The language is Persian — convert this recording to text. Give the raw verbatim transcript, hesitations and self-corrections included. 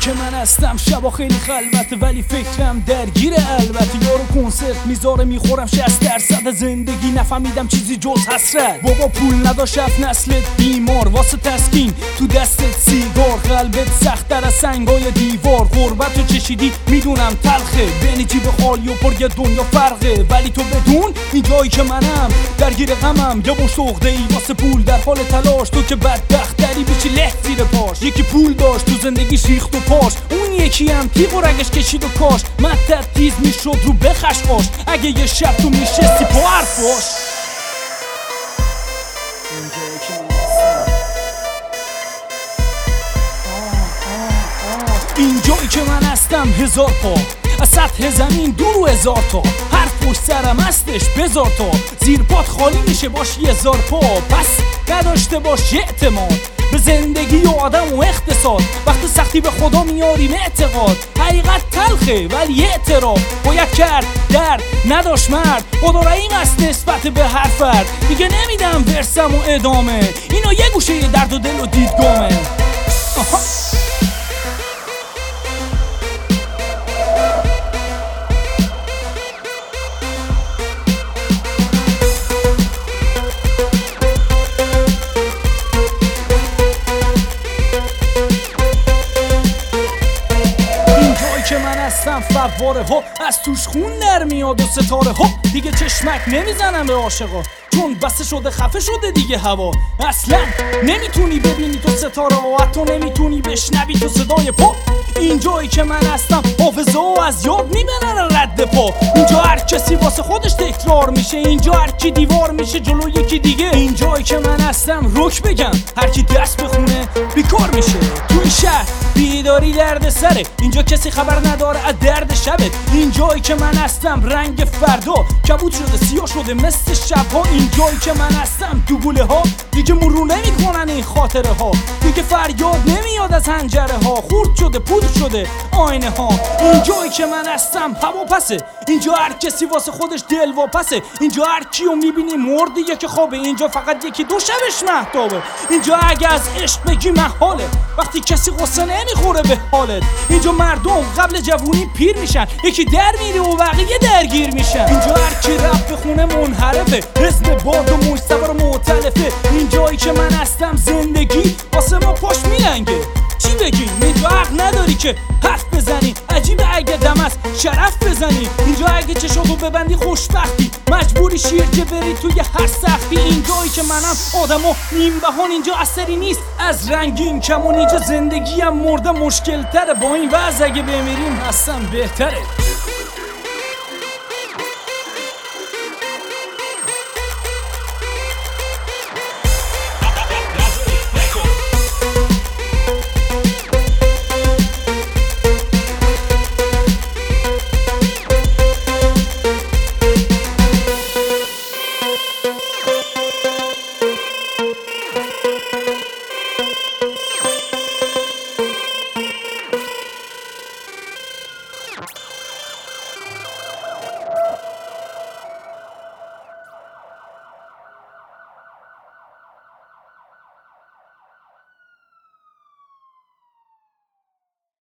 که من هستم شبا خیلی خلوته ولی فکرم درگیر البته. یارو کنسرت میذاره میخورم شصت درصد زندگی نفهمیدم چیزی جز حسرت. بابا پول نداشت رفت نسلت بیمار واسه تسکین تو دستت سیگار. قلبت سخت در از سنگای دیوار. غربت رو چشیدی میدونم تلخه بینی جیب خالی و پر یه دنیا فرقه. ولی تو بدون این جایی که منم درگیر غمم یه بوش عقده ای واسه پول در حال تلاش. تو که بدبخت دری بیچی له زیر پاش. یکی پول داشت تو زندگیش ریخت و پاش. اون یکی هم تیغ و رگش کشید و کاش. مدت تیز میشد رو بخشقاش. اگه یه شب تو میشستی پا حرف باش. اینجایی که من هستم هزار پا از سطح زمین دور و هزار تا. هر پشت سرم هستش بزار تا. زیر پات خالی میشه باش یه هزار پا. پس نداشته باش اعتماد به زندگی و آدم و اقتصاد. وقت سختی به خدا میاریم اعتقاد. حقیقت تلخه ولی اعتراف باید کرد. در نداشت مرد خدا رحیم است نسبت به هر فرد. دیگه نمیدم ورسم و ادامه. اینو یه گوشه یه درد و دل و دیدگامه. آها. که من هستم فواره ها از توش خون در میاد و ستاره ها. دیگه چشمک نمیزنم به عاشقا چون بسته شده خفه شده دیگه هوا. اصلا نمیتونی ببینی تو ستاره ها. حتی نمیتونی بشنوی تو صدای پا. اینجایی که من هستم حافظه ها از یاد میبرن رد پا. اینجا هر کسی واسه خودش تکرار میشه. اینجا هر کی دیوار میشه جلو یکی دیگه. اینجایی که من هستم رک بگم هر کی دست بخونه بیکار میشه. تو این شهر بیداری درد سره. اینجا کسی خبر نداره از درد شبت. اینجایی که من هستم رنگ فردا کبود شده سیاه شده مثل شبها. اینجایی که من هستم تو گوله ها دیگه مرور نمیکنن این خاطره ها. دیگه فریاد نمیاد از حنجره ها. خورد شده پودر شده آینه ها. اینجایی که من هستم هوا پسه. اینجا هر کسی واسه خودش دل واپسه. اینجا هر کیو میبینی مرد یکی خوابه. اینجا فقط یکی دو شبش مهتابه. اینجا اگه از عشق بگی محاله وقتی کسی قصه نمیخوره به حالت. اینجا مردم قبل جوونی پیر میشن. یکی در میره و بقیه درگیر میشن. اینجا هر کی رپ بخونه منحرفه. حزب باد و مجتبی مختلفه. اینجایی که من هستم زندگی واسه ما پاش میلنگه. چی بگیم اینجا حق نداری که حرف بزنی. عجیبه اگه دم است شرف بزنی. اینجا اگه چشاتو ببندی خوشبختی. مجبوری شیرجه بری توی هر سختی. اینجایی که منم آدمو نیم بهان. اینجا اثری نیست از رنگین کمون. اینجا زندگیم مرده مشکل تره. با این وضع اگه بمیریم هستم بهتره.